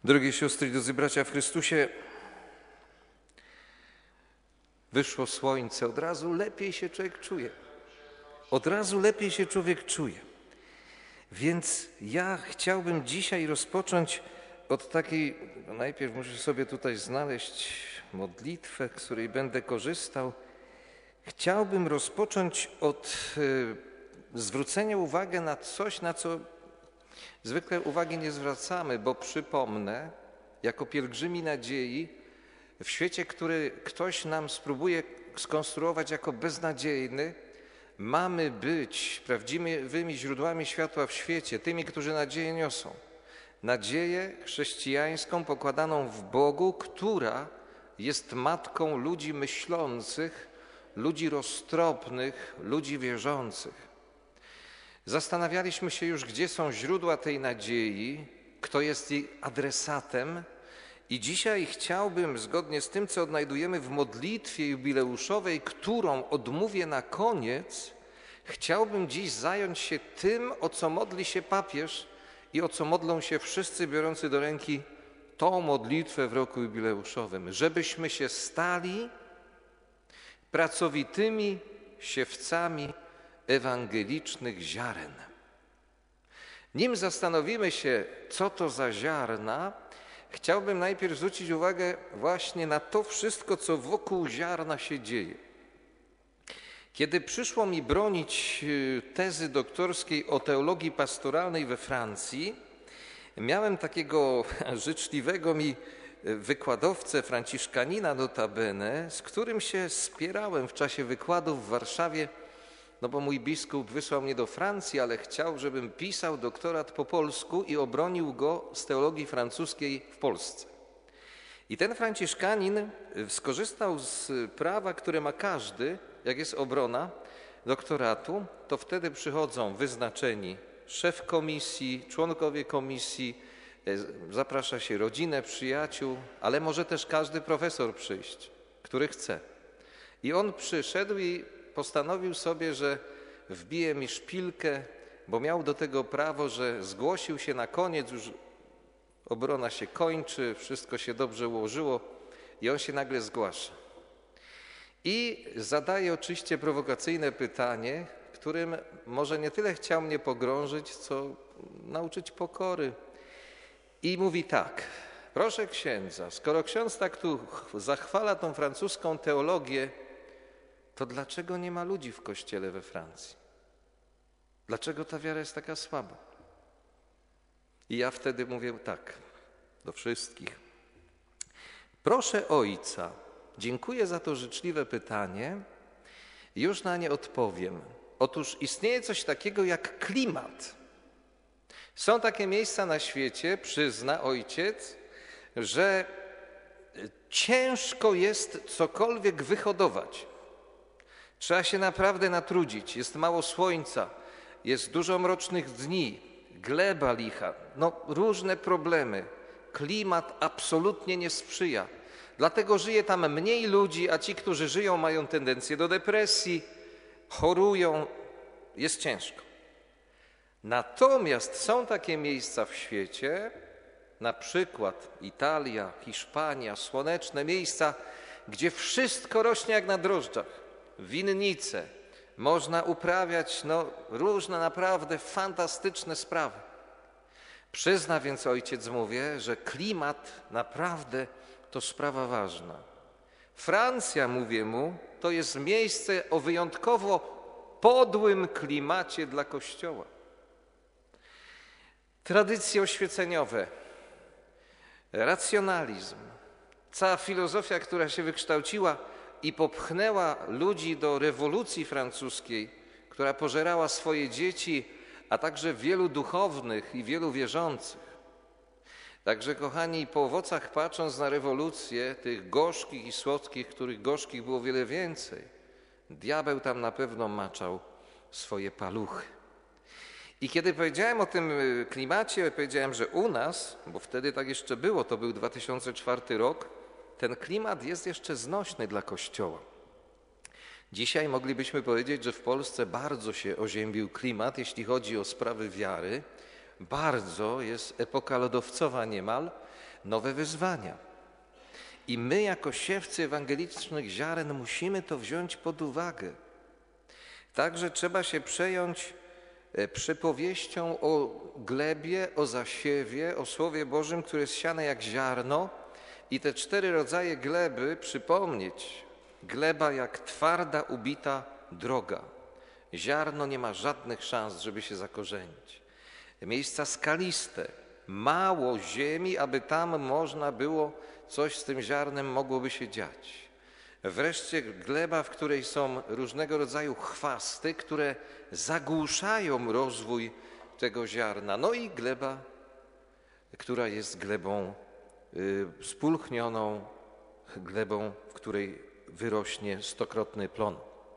Drogie siostry i drodzy bracia w Chrystusie, wyszło słońce, od razu lepiej się człowiek czuje. Od razu lepiej się człowiek czuje. Więc ja chciałbym dzisiaj rozpocząć od takiej, najpierw muszę sobie tutaj znaleźć modlitwę, z której będę korzystał. Chciałbym rozpocząć od zwrócenia uwagi na coś, na co zwykle uwagi nie zwracamy, bo przypomnę, jako pielgrzymi nadziei, w świecie, który ktoś nam spróbuje skonstruować jako beznadziejny, mamy być prawdziwymi źródłami światła w świecie, tymi, którzy nadzieję niosą. Nadzieję chrześcijańską pokładaną w Bogu, która jest matką ludzi myślących, ludzi roztropnych, ludzi wierzących. Zastanawialiśmy się już, gdzie są źródła tej nadziei, kto jest jej adresatem. I dzisiaj chciałbym, zgodnie z tym, co odnajdujemy w modlitwie jubileuszowej, którą odmówię na koniec, chciałbym dziś zająć się tym, o co modli się papież i o co modlą się wszyscy biorący do ręki tą modlitwę w roku jubileuszowym, żebyśmy się stali pracowitymi siewcami ewangelicznych ziaren. Nim zastanowimy się, co to za ziarna, chciałbym najpierw zwrócić uwagę właśnie na to wszystko, co wokół ziarna się dzieje. Kiedy przyszło mi bronić tezy doktorskiej o teologii pastoralnej we Francji, miałem takiego życzliwego mi wykładowcę, franciszkanina notabene, z którym się spierałem w czasie wykładów w Warszawie, no bo mój biskup wysłał mnie do Francji, ale chciał, żebym pisał doktorat po polsku i obronił go z teologii francuskiej w Polsce. I ten franciszkanin skorzystał z prawa, które ma każdy, jak jest obrona doktoratu, to wtedy przychodzą wyznaczeni szef komisji, członkowie komisji, zaprasza się rodzinę, przyjaciół, ale może też każdy profesor przyjść, który chce. I on przyszedł i postanowił sobie, że wbije mi szpilkę, bo miał do tego prawo, że zgłosił się na koniec, już obrona się kończy, wszystko się dobrze ułożyło i on się nagle zgłasza. I zadaje oczywiście prowokacyjne pytanie, którym może nie tyle chciał mnie pogrążyć, co nauczyć pokory. I mówi tak: proszę księdza, skoro ksiądz tak tu zachwala tą francuską teologię, to dlaczego nie ma ludzi w kościele we Francji? Dlaczego ta wiara jest taka słaba? I ja wtedy mówię tak do wszystkich. Proszę ojca, dziękuję za to życzliwe pytanie, już na nie odpowiem. Otóż istnieje coś takiego jak klimat. Są takie miejsca na świecie, przyzna ojciec, że ciężko jest cokolwiek wyhodować. Trzeba się naprawdę natrudzić, jest mało słońca, jest dużo mrocznych dni, gleba licha, różne problemy. Klimat absolutnie nie sprzyja. Dlatego żyje tam mniej ludzi, a ci, którzy żyją, mają tendencję do depresji, chorują, jest ciężko. Natomiast są takie miejsca w świecie, na przykład Italia, Hiszpania, słoneczne miejsca, gdzie wszystko rośnie jak na drożdżach. Winnice, można uprawiać różne naprawdę fantastyczne sprawy. Przyzna więc ojciec, mówię, że klimat naprawdę to sprawa ważna. Francja, mówię mu, to jest miejsce o wyjątkowo podłym klimacie dla Kościoła. Tradycje oświeceniowe, racjonalizm, cała filozofia, która się wykształciła i popchnęła ludzi do rewolucji francuskiej, która pożerała swoje dzieci, a także wielu duchownych i wielu wierzących. Także, kochani, po owocach patrząc na rewolucję, tych gorzkich i słodkich, których gorzkich było wiele więcej, diabeł tam na pewno maczał swoje paluchy. I kiedy powiedziałem o tym klimacie, powiedziałem, że u nas, bo wtedy tak jeszcze było, to był 2004 rok, ten klimat jest jeszcze znośny dla Kościoła. Dzisiaj moglibyśmy powiedzieć, że w Polsce bardzo się oziębił klimat, jeśli chodzi o sprawy wiary. Bardzo jest epoka lodowcowa niemal, nowe wyzwania. I my jako siewcy ewangelicznych ziaren musimy to wziąć pod uwagę. Także trzeba się przejąć przypowieścią o glebie, o zasiewie, o Słowie Bożym, które jest siane jak ziarno i te 4 rodzaje gleby przypomnieć. Gleba jak twarda, ubita droga. Ziarno nie ma żadnych szans, żeby się zakorzenić. Miejsca skaliste, mało ziemi, aby tam można było coś z tym ziarnem mogłoby się dziać. Wreszcie gleba, w której są różnego rodzaju chwasty, które zagłuszają rozwój tego ziarna. No i gleba, która jest glebą spulchnioną, glebą, w której wyrośnie 100-krotny plon.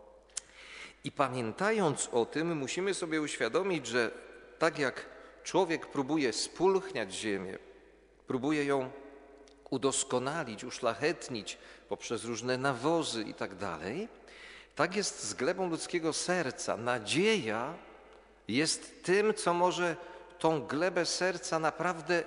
I pamiętając o tym, musimy sobie uświadomić, że tak jak człowiek próbuje spulchniać ziemię, próbuje ją udoskonalić, uszlachetnić poprzez różne nawozy i tak dalej, tak jest z glebą ludzkiego serca. Nadzieja jest tym, co może tą glebę serca naprawdę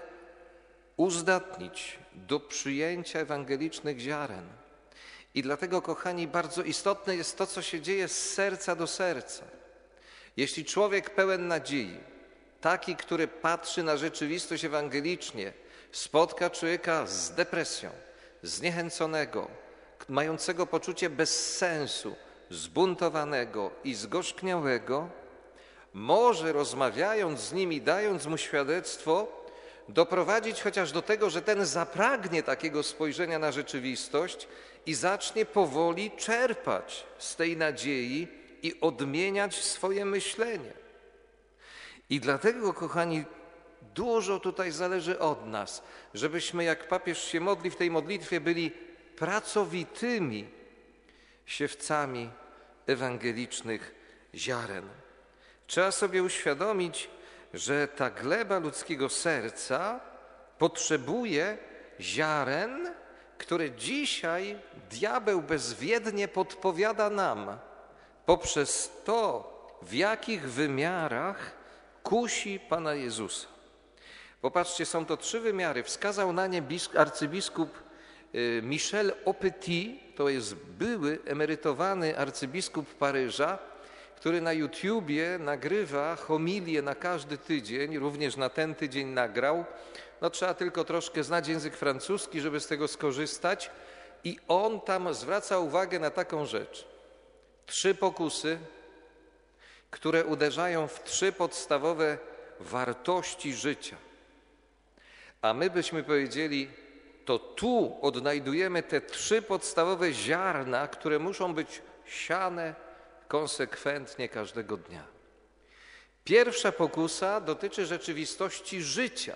uzdatnić do przyjęcia ewangelicznych ziaren. I dlatego, kochani, bardzo istotne jest to, co się dzieje z serca do serca. Jeśli człowiek pełen nadziei, taki, który patrzy na rzeczywistość ewangelicznie, spotka człowieka z depresją, zniechęconego, mającego poczucie bezsensu, zbuntowanego i zgorzkniałego, może rozmawiając z nim i dając mu świadectwo, doprowadzić chociaż do tego, że ten zapragnie takiego spojrzenia na rzeczywistość i zacznie powoli czerpać z tej nadziei i odmieniać swoje myślenie. I dlatego, kochani, dużo tutaj zależy od nas, żebyśmy, jak papież się modli w tej modlitwie, byli pracowitymi siewcami ewangelicznych ziaren. Trzeba sobie uświadomić, że ta gleba ludzkiego serca potrzebuje ziaren, które dzisiaj diabeł bezwiednie podpowiada nam poprzez to, w jakich wymiarach kusi Pana Jezusa. Popatrzcie, są to 3 wymiary. Wskazał na nie arcybiskup Michel Aupetit, to jest były emerytowany arcybiskup Paryża, który na YouTubie nagrywa homilię na każdy tydzień, również na ten tydzień nagrał. No trzeba tylko troszkę znać język francuski, żeby z tego skorzystać. I on tam zwraca uwagę na taką rzecz. 3 pokusy, które uderzają w 3 podstawowe wartości życia. A my byśmy powiedzieli, to tu odnajdujemy te 3 podstawowe ziarna, które muszą być siane konsekwentnie każdego dnia. Pierwsza pokusa dotyczy rzeczywistości życia.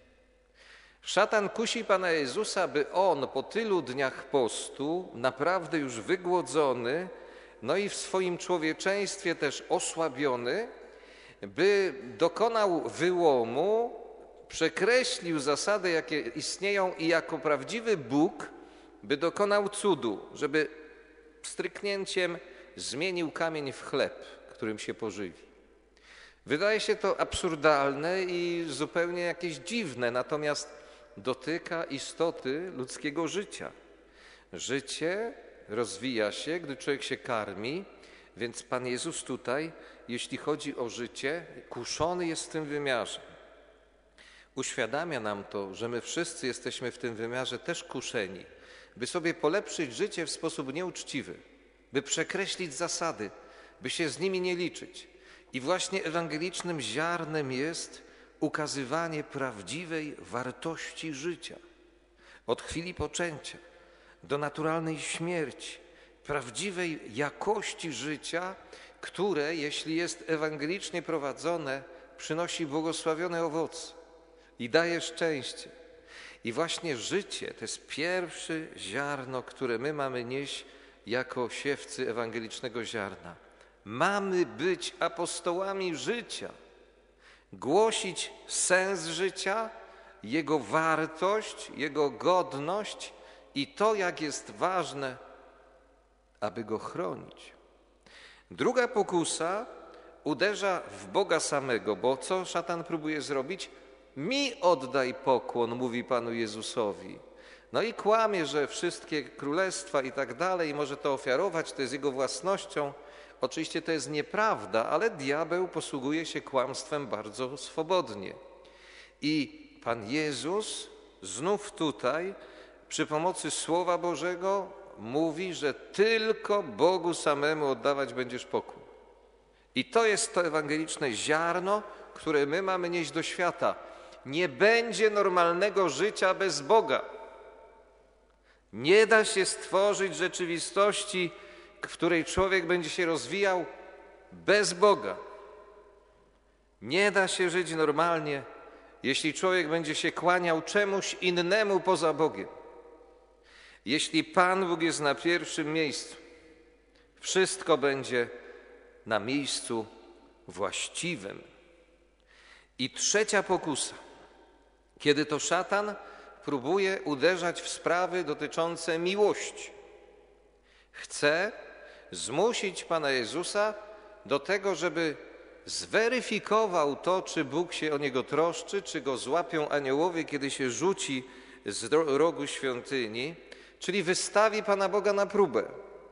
Szatan kusi Pana Jezusa, by On po tylu dniach postu, naprawdę już wygłodzony, no i w swoim człowieczeństwie też osłabiony, by dokonał wyłomu, przekreślił zasady, jakie istnieją i jako prawdziwy Bóg, by dokonał cudu, żeby stryknięciem zmienił kamień w chleb, którym się pożywi. Wydaje się to absurdalne i zupełnie jakieś dziwne, natomiast dotyka istoty ludzkiego życia. Życie rozwija się, gdy człowiek się karmi, więc Pan Jezus tutaj, jeśli chodzi o życie, kuszony jest w tym wymiarze. Uświadamia nam to, że my wszyscy jesteśmy w tym wymiarze też kuszeni, by sobie polepszyć życie w sposób nieuczciwy, by przekreślić zasady, by się z nimi nie liczyć. I właśnie ewangelicznym ziarnem jest ukazywanie prawdziwej wartości życia. Od chwili poczęcia do naturalnej śmierci, prawdziwej jakości życia, które, jeśli jest ewangelicznie prowadzone, przynosi błogosławione owoce i daje szczęście. I właśnie życie to jest pierwsze ziarno, które my mamy nieść jako siewcy ewangelicznego ziarna. Mamy być apostołami życia, głosić sens życia, jego wartość, jego godność i to, jak jest ważne, aby go chronić. Druga pokusa uderza w Boga samego, bo co szatan próbuje zrobić? Mi oddaj pokłon, mówi Panu Jezusowi. No i kłamie, że wszystkie królestwa i tak dalej, może to ofiarować, to jest jego własnością. Oczywiście to jest nieprawda, ale diabeł posługuje się kłamstwem bardzo swobodnie. I Pan Jezus znów tutaj przy pomocy Słowa Bożego mówi, że tylko Bogu samemu oddawać będziesz pokłon. I to jest to ewangeliczne ziarno, które my mamy nieść do świata. Nie będzie normalnego życia bez Boga. Nie da się stworzyć rzeczywistości, w której człowiek będzie się rozwijał bez Boga. Nie da się żyć normalnie, jeśli człowiek będzie się kłaniał czemuś innemu poza Bogiem. Jeśli Pan Bóg jest na pierwszym miejscu, wszystko będzie na miejscu właściwym. I trzecia pokusa, kiedy to szatan próbuje uderzać w sprawy dotyczące miłości. Chce zmusić Pana Jezusa do tego, żeby zweryfikował to, czy Bóg się o Niego troszczy, czy Go złapią aniołowie, kiedy się rzuci z rogu świątyni, czyli wystawi Pana Boga na próbę.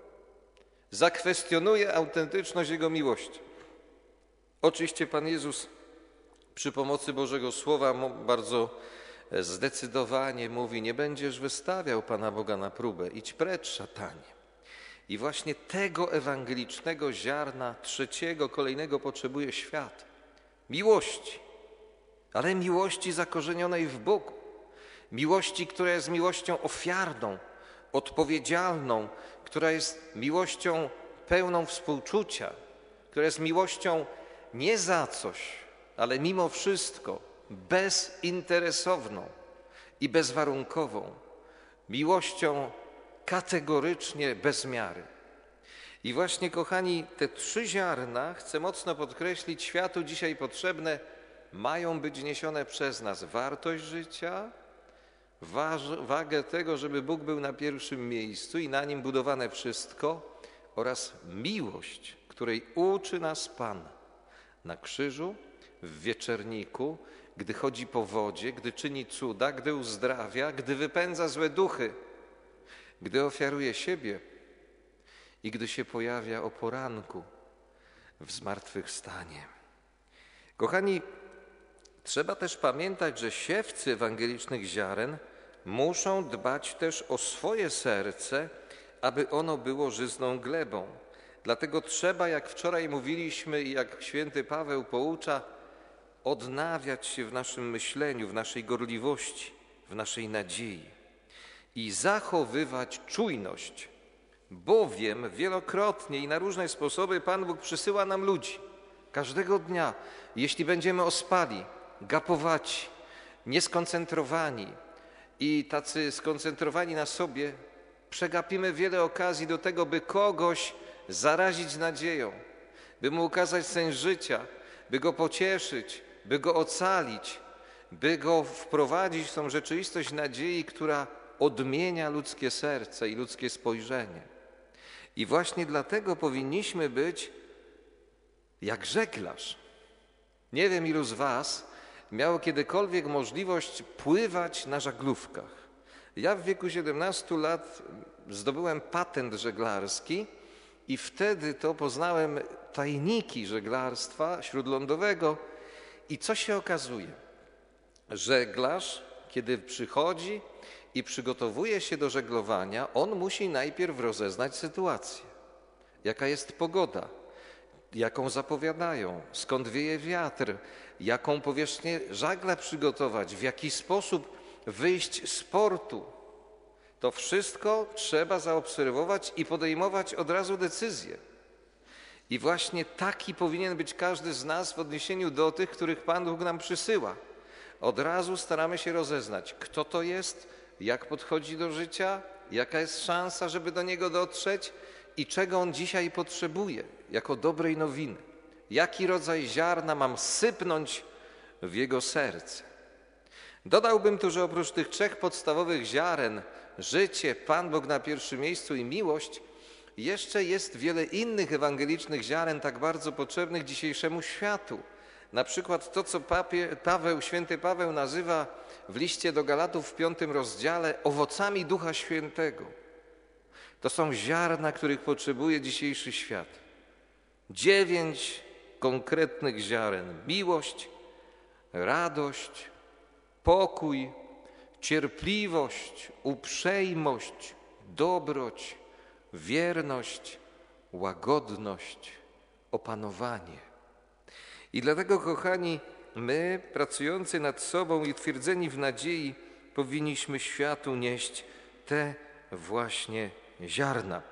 Zakwestionuje autentyczność Jego miłości. Oczywiście Pan Jezus przy pomocy Bożego Słowa bardzo zdecydowanie mówi: nie będziesz wystawiał Pana Boga na próbę, idź precz, szatanie. I właśnie tego ewangelicznego ziarna, trzeciego, kolejnego potrzebuje świat. Miłości, ale miłości zakorzenionej w Bogu. Miłości, która jest miłością ofiarną, odpowiedzialną, która jest miłością pełną współczucia, która jest miłością nie za coś, ale mimo wszystko bezinteresowną i bezwarunkową, miłością kategorycznie bez miary. I właśnie, kochani, te trzy ziarna, chcę mocno podkreślić, światu dzisiaj potrzebne, mają być niesione przez nas: wartość życia, wagę tego, żeby Bóg był na pierwszym miejscu i na Nim budowane wszystko, oraz miłość, której uczy nas Pan na krzyżu, w wieczerniku, gdy chodzi po wodzie, gdy czyni cuda, gdy uzdrawia, gdy wypędza złe duchy, gdy ofiaruje siebie i gdy się pojawia o poranku w zmartwychwstanie. Kochani, trzeba też pamiętać, że siewcy ewangelicznych ziaren muszą dbać też o swoje serce, aby ono było żyzną glebą. Dlatego trzeba, jak wczoraj mówiliśmy i jak święty Paweł poucza, odnawiać się w naszym myśleniu, w naszej gorliwości, w naszej nadziei i zachowywać czujność, bowiem wielokrotnie i na różne sposoby Pan Bóg przysyła nam ludzi. Każdego dnia, jeśli będziemy ospali, gapowaci, nieskoncentrowani i tacy skoncentrowani na sobie, przegapimy wiele okazji do tego, by kogoś zarazić nadzieją, by mu ukazać sens życia, by go pocieszyć, by go ocalić, by go wprowadzić w tą rzeczywistość nadziei, która odmienia ludzkie serce i ludzkie spojrzenie. I właśnie dlatego powinniśmy być jak żeglarz. Nie wiem, ilu z was miało kiedykolwiek możliwość pływać na żaglówkach. Ja w wieku 17 lat zdobyłem patent żeglarski i wtedy to poznałem tajniki żeglarstwa śródlądowego. I co się okazuje? Żeglarz, kiedy przychodzi i przygotowuje się do żeglowania, on musi najpierw rozeznać sytuację. Jaka jest pogoda, jaką zapowiadają, skąd wieje wiatr, jaką powierzchnię żagla przygotować, w jaki sposób wyjść z portu. To wszystko trzeba zaobserwować i podejmować od razu decyzje. I właśnie taki powinien być każdy z nas w odniesieniu do tych, których Pan Bóg nam przysyła. Od razu staramy się rozeznać, kto to jest, jak podchodzi do życia, jaka jest szansa, żeby do niego dotrzeć i czego on dzisiaj potrzebuje jako dobrej nowiny. Jaki rodzaj ziarna mam sypnąć w jego serce. Dodałbym tu, że oprócz tych trzech podstawowych ziaren, życie, Pan Bóg na pierwszym miejscu i miłość, jeszcze jest wiele innych ewangelicznych ziaren tak bardzo potrzebnych dzisiejszemu światu. Na przykład to, co święty Paweł nazywa w liście do Galatów w 5 rozdziale owocami Ducha Świętego. To są ziarna, których potrzebuje dzisiejszy świat. 9 konkretnych ziaren: miłość, radość, pokój, cierpliwość, uprzejmość, dobroć, wierność, łagodność, opanowanie. I dlatego, kochani, my, pracujący nad sobą i twardzeni w nadziei, powinniśmy światu nieść te właśnie ziarna.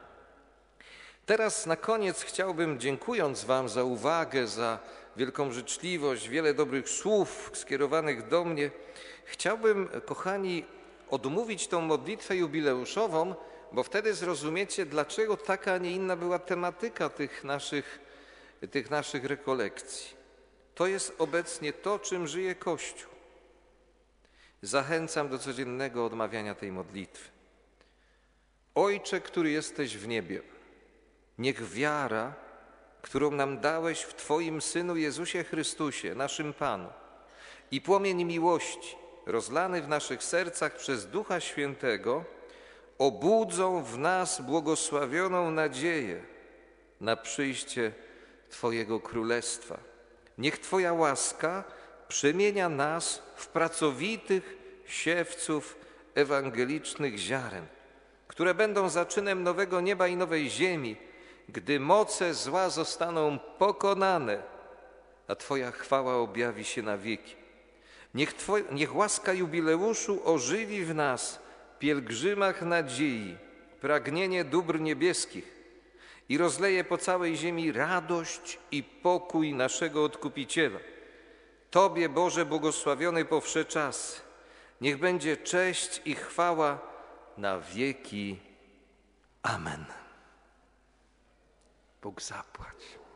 Teraz na koniec chciałbym, dziękując wam za uwagę, za wielką życzliwość, wiele dobrych słów skierowanych do mnie, chciałbym, kochani, odmówić tą modlitwę jubileuszową, bo wtedy zrozumiecie, dlaczego taka, a nie inna była tematyka tych naszych rekolekcji. To jest obecnie to, czym żyje Kościół. Zachęcam do codziennego odmawiania tej modlitwy. Ojcze, który jesteś w niebie, niech wiara, którą nam dałeś w Twoim Synu Jezusie Chrystusie, naszym Panu, i płomień miłości, rozlany w naszych sercach przez Ducha Świętego, obudzą w nas błogosławioną nadzieję na przyjście Twojego Królestwa. Niech Twoja łaska przemienia nas w pracowitych siewców ewangelicznych ziaren, które będą zaczynem nowego nieba i nowej ziemi, gdy moce zła zostaną pokonane, a Twoja chwała objawi się na wieki. Niech łaska jubileuszu ożywi w nas, pielgrzymach nadziei, pragnienie dóbr niebieskich i rozleje po całej ziemi radość i pokój naszego Odkupiciela. Tobie, Boże, błogosławiony po wsze czasy, niech będzie cześć i chwała na wieki. Amen. Bóg zapłać.